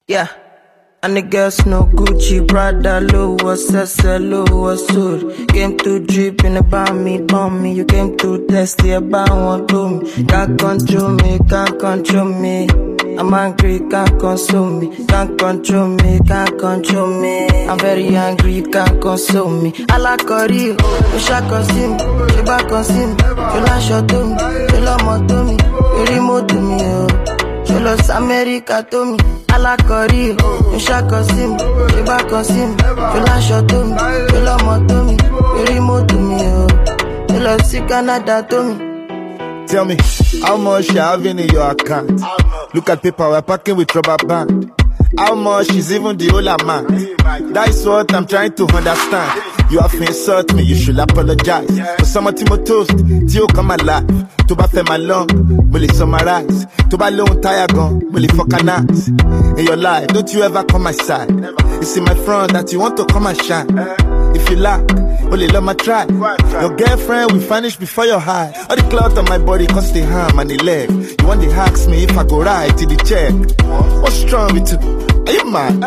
Yeah. And the girls no Gucci, Prada, Louis, SSL, Louis, suit. Came to dripping about me, bomb me. You came to test the about one do me. Can't control me, can't control me. I'm angry, can't console me. Can't control me, can't control me. I'm very angry, you can't console me. I like Corio, you shall consume me. You back consume me. You like shot to me, you love more to me. You remote to me, oh. You lost America to me. I like Corio, you shall consume me. You back consume me. You like shot to me, you love more to me. You remote to me, oh. You lost Canada to me. Tell me, how much you having in your account? Look at paper, we're packing with rubber band. How much is even the whole amount? That's what I'm trying to understand. You have insult me, you should apologize. For someone to toast, till come alive. To ba fe my long, will it summarize? To ba long tire gun, will it organize? In your life, don't you ever come my side? It's in my front that you want to come and shine. If you lack, only love my try. Your girlfriend will vanish before your eye. All the clout on my body cause the arm and the leg. You want to ask me if I go right to the check. What's wrong with you? Are you mad?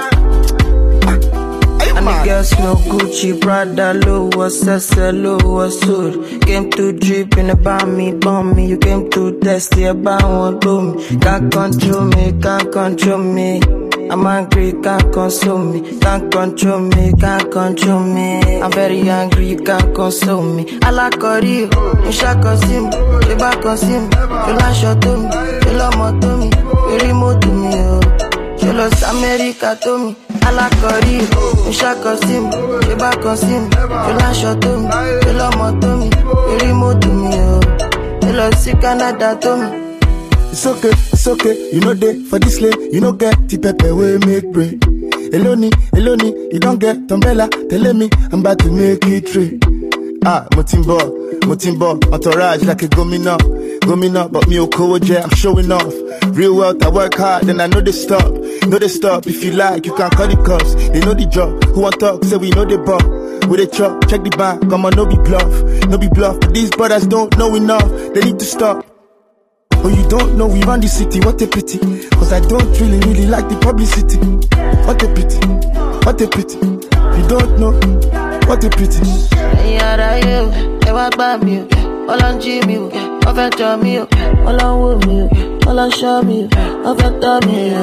And the girls no Gucci, Prada, Louis, SSL, Louis, suit. Came to dripping about me, bomb me. You came to test the about one do me. Can't control me, can't control me. I'm angry, can't console me. Can't control me, can't control me. I'm very angry, you can't console me. I like Corio, you shall consume me. You back consume me. You like shot to me, you love more to me. You remote to me, oh. You lost America to me. I like Corio, you shall consume me. You back consume me. You like shot to me, you love more to me. You remote to me, oh. You lost Canada to me. It's okay, you know they for this lane, you know get the pepper we make brain. Eloni, you don't get umbrella, telling me I'm about to make it rain. Ah, Mutimbo, entourage like a gomina, but me okoje, I'm showing off. Real wealth, I work hard, and I know they stop. If you like, you can call the cops. They know the job. Who want talk? Say we know the ball. With a chop, check the bank. Come on, no be bluff. But these brothers don't know enough. They need to stop. Oh, you don't know we run the city, what a pity. Cause I don't really like the publicity. What a pity. You don't know, what a pity. Yara you, they walk by me, all on Jimmy, all on Tommy, all on Woody, all on Show me, all on Tommy.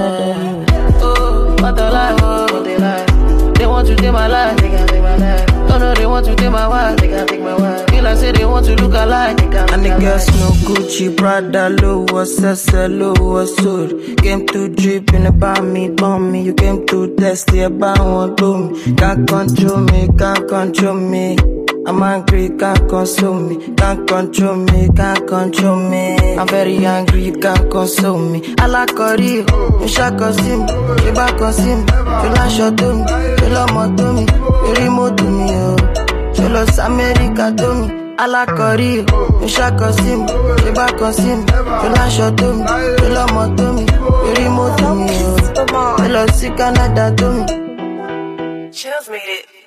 Oh, what a lie, what they lie. They want to take my life, they can't take my life. Don't know they want to take my wife, they can't take my wife. Feel like say they want to look alike, they can't. And the girls no Gucci, Prada, Louis, SSL, Louis, suit. Came to dripping about me, bomb me. You came to test the about one do me. Can't control me, can't control me. I'm angry, can't console me. Can't control me, can't control me. I'm very angry, you can't console me. I like Corio, you shall consume me. You back consume me. You like shot to me, you love more to me. You remote to me, oh. You lost America to me. I like Corio, you shall consume me. You back consume me. You like shot to me, you love more to me. You remote to me, oh. You lost Canada to me. Chills made it.